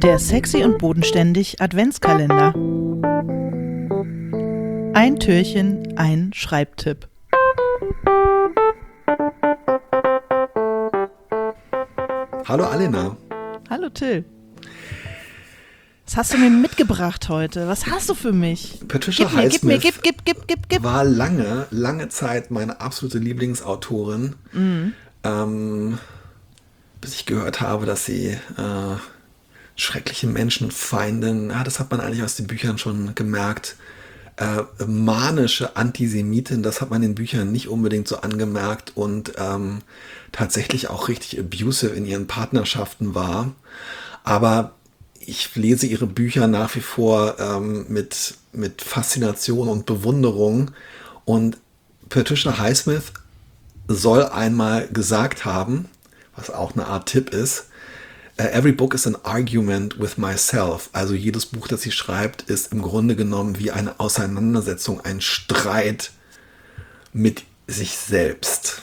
Der Sexy und Bodenständig Adventskalender. Ein Türchen, ein Schreibtipp. Hallo Alena. Hallo Till. Was hast du mir mitgebracht heute? Was hast du für mich? Patricia Highsmith war lange Zeit meine absolute Lieblingsautorin, bis ich gehört habe, dass sie schreckliche Menschenfeindin, das hat man eigentlich aus den Büchern schon gemerkt, manische Antisemitin, das hat man in den Büchern nicht unbedingt so angemerkt und tatsächlich auch richtig abusive in ihren Partnerschaften war. Aber ich lese ihre Bücher nach wie vor mit Faszination und Bewunderung. Und Patricia Highsmith soll einmal gesagt haben, was auch eine Art Tipp ist, every book is an argument with myself. Also jedes Buch, das sie schreibt, ist im Grunde genommen wie eine Auseinandersetzung, ein Streit mit sich selbst.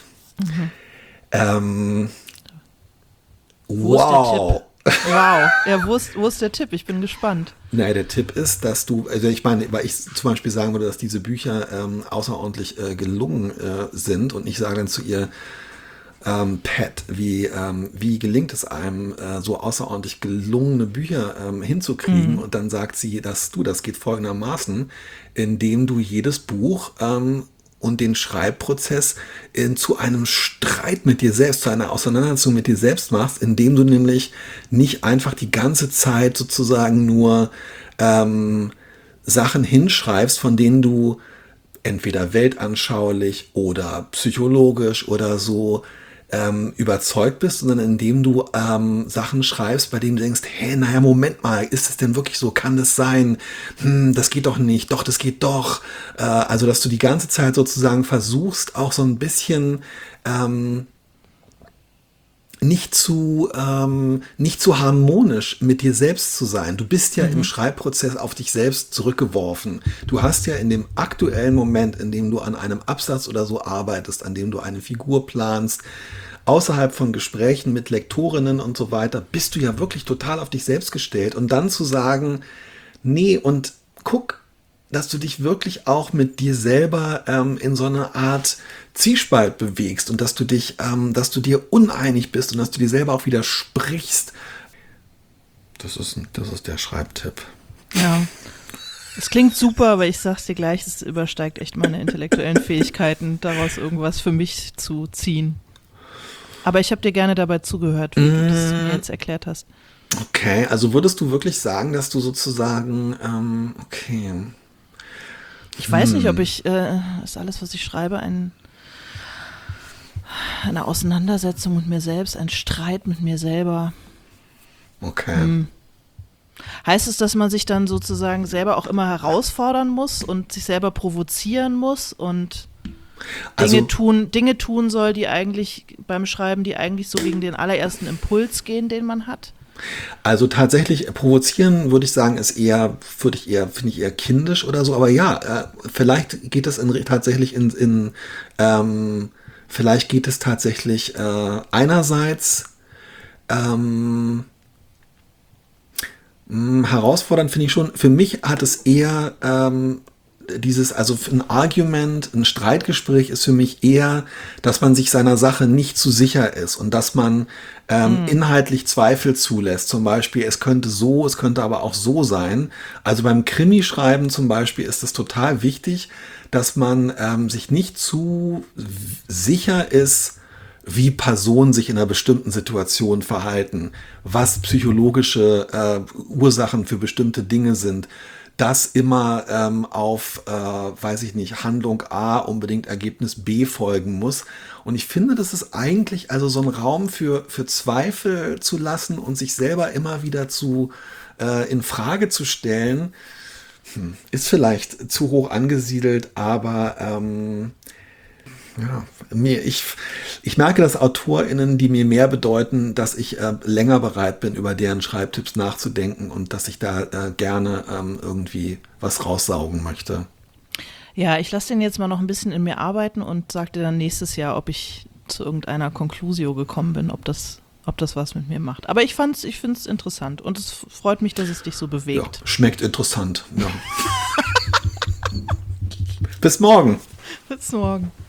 Wow. Wow, ja, wo ist der Tipp? Ich bin gespannt. Nein, der Tipp ist, dass du, also ich meine, weil ich zum Beispiel sagen würde, dass diese Bücher außerordentlich gelungen sind und ich sage dann zu ihr, Pat, wie gelingt es einem, so außerordentlich gelungene Bücher hinzukriegen? Und dann sagt sie, das geht folgendermaßen, indem du jedes Buch und den Schreibprozess zu einem Streit mit dir selbst, zu einer Auseinandersetzung mit dir selbst machst, indem du nämlich nicht einfach die ganze Zeit sozusagen nur Sachen hinschreibst, von denen du entweder weltanschaulich oder psychologisch oder so überzeugt bist, sondern indem du Sachen schreibst, bei denen du denkst, hey, naja, Moment mal, ist es denn wirklich so? Kann das sein? Das geht doch nicht. Doch, das geht doch. Also, dass du die ganze Zeit sozusagen versuchst, auch so ein bisschen nicht zu harmonisch mit dir selbst zu sein. Du bist ja im Schreibprozess auf dich selbst zurückgeworfen. Du hast ja in dem aktuellen Moment, in dem du an einem Absatz oder so arbeitest, an dem du eine Figur planst, außerhalb von Gesprächen mit Lektorinnen und so weiter, bist du ja wirklich total auf dich selbst gestellt. Und dann zu sagen, nee, und guck, dass du dich wirklich auch mit dir selber in so eine Art Zwiespalt bewegst und dass du dir uneinig bist und dass du dir selber auch widersprichst. Das ist der Schreibtipp. Ja, es klingt super, aber ich sag's dir gleich, es übersteigt echt meine intellektuellen Fähigkeiten, daraus irgendwas für mich zu ziehen. Aber ich habe dir gerne dabei zugehört, wie du das mir jetzt erklärt hast. Okay, also würdest du wirklich sagen, dass du sozusagen, okay. Ich weiß nicht, ob ist alles, was ich schreibe, eine Auseinandersetzung mit mir selbst, ein Streit mit mir selber. Okay. Heißt es, dass man sich dann sozusagen selber auch immer herausfordern muss und sich selber provozieren muss und Dinge tun soll, die eigentlich beim Schreiben, die eigentlich so gegen den allerersten Impuls gehen, den man hat? Also tatsächlich provozieren finde ich eher kindisch oder so, aber ja, vielleicht geht es tatsächlich vielleicht geht es tatsächlich einerseits herausfordernd finde ich schon, für mich hat es eher also ein Argument, ein Streitgespräch ist für mich eher, dass man sich seiner Sache nicht zu sicher ist und dass man inhaltlich Zweifel zulässt. Zum Beispiel, es könnte aber auch so sein. Also beim Krimischreiben zum Beispiel ist es total wichtig, dass man sich nicht zu sicher ist, wie Personen sich in einer bestimmten Situation verhalten, was psychologische Ursachen für bestimmte Dinge sind, dass immer auf, Handlung A unbedingt Ergebnis B folgen muss. Und ich finde, das ist eigentlich also so ein Raum für Zweifel zu lassen und sich selber immer wieder in Frage zu stellen, ist vielleicht zu hoch angesiedelt, aber ich merke, dass AutorInnen, die mir mehr bedeuten, dass ich länger bereit bin, über deren Schreibtipps nachzudenken und dass ich da gerne irgendwie was raussaugen möchte. Ja, ich lasse den jetzt mal noch ein bisschen in mir arbeiten und sage dir dann nächstes Jahr, ob ich zu irgendeiner Conclusio gekommen bin, ob das ob das was mit mir macht. Aber ich finde es interessant und es freut mich, dass es dich so bewegt. Ja, schmeckt interessant. Ja. Bis morgen. Bis morgen.